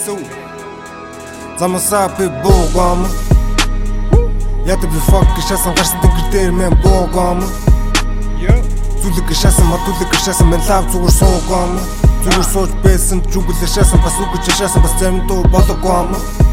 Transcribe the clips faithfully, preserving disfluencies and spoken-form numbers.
So замасаа би буугаам яд би fuck гişсэн гарсан тэнгэр дээр мен буугаам зүлэг гişсэн матүлэг гişсэн мен лав зүгээр суугаам зүгээр сууж байсан зүгэлээ шасан бас үгэж шасан бас зарим дуу бодогоом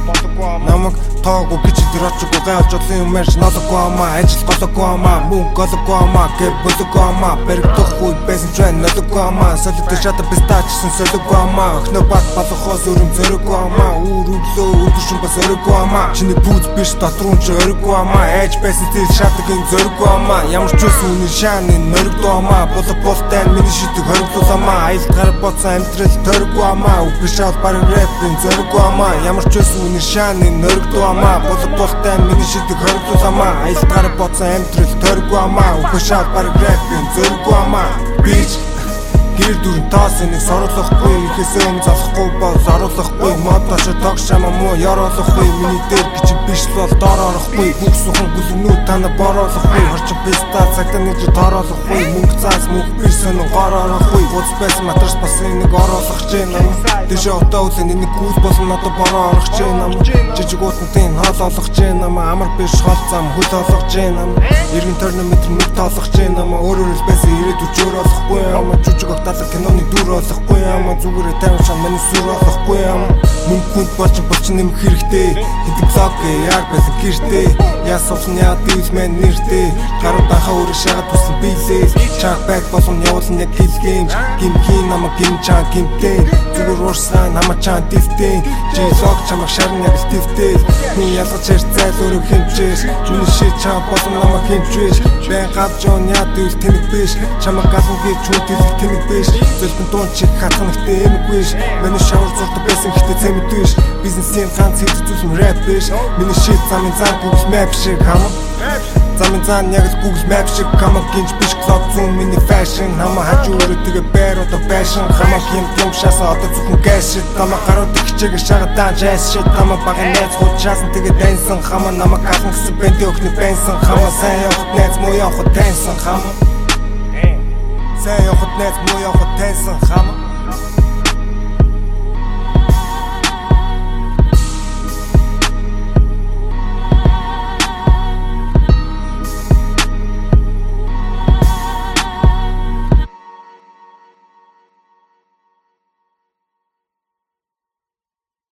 намайг таагүй гэж тэр очгүй гайж одлын юм ярьж надаггүй ажил голоогүй мөн голоогүй гэв болоогүй баригдахгүй байсан ч надаггүй солид шата пистачсан солигүй охноо бат балахоос өрөм зөрөггүй үр өглөө өдөршин бас өрөггүй чиний пүүз биш дотруу ч өрөггүй айж байсан тэр шатгийн зөрөггүй ямар ч үс үний шааны нөрөгдөө болоо болтой миний шидэг хориглуулаа айл гар боцсон амьдрал төрөггүй үгүй шал бараг рэпийн зөрөггүй ямар ч үс үний шааны нөрөгдөө болоо болтой миний шидэг хориглуулаа айл гар боцсон амьдрал төрөггүй үгүй шал бараг рэпийн зөрөггүй bitch гэр дүрэн таас энийг соруулахгүй ихээсээ өмнө залахгүй бол оруулахгүй модоч тогшама муу яруулахгүй миний дээр гэж биш бол дор орохгүй бүх сухан гүлнүү тана бороолохгүй орчин писта цагтаа нэг тороолохгүй мөнгө цаас мөнгө биш сонин гор орохгүй гоц байсан матрас бас энийг оруулах гэж байна дэшээ отоо үлэн энийг гүйл болсон надад бороо орох гэж байна жижиг уутнуудын хоол олох гэж байна амар биш хол зам хөл олох гэж байна эргэн торнометр мөнгө тоолох гэж байна өөрөөр байсан ирээдүйд жөөрөхгүй ама жижиг киноны дүр олохгүй яма зүгээр тавьж шан миний сүр олохгүй яма мөнгөнд болж болч нэмэх хэрэгтэй хэдэг блог яар байсан гэртээ яасуусан яа дивс мен нэртээ гарууд анхаа өөрөө шагаад тусан билээ чаг бэг болон явуулна яг гэлгэн гимгин намайг гимчаа гимтэн зүгээр уурсан намайг чаа дифтэн жизог чамаг шарн яг дифтээ хүн ялгаж ярьцайл өөрөө хэмжээс миний ши чаа болон намайг хэмжээс бэн гавж он яа дивс тэнэг биш чамаг галан гэж чүтэл тэнэг биш зөвхөн дуун чиг хатганахтэй эмэгвэш миний шавар зурдаг байсан гэхдээ цэмэдвэш бизнесийн ганц хэвчээ зүйлм рэп биш миний шит замын зам Google Map шиг хама замын зам яг л Google Map шиг хама гинж биш клуб зүүн миний fashion хама хажуу өөрөө тэгээ бэр одоо fashion хама юм юм шаса одоо зөвхөн gas shit хама гарууд ихчээг шагадан jazz shit хама багын найз хууд шаасан тэгээ дэнсэн хама намайг галан гэсэн бэнтэй өхний бэнсэн хама сайн явах найз муу явах дэнсэн хама Сайн явахд найз муу явахд тайсан хама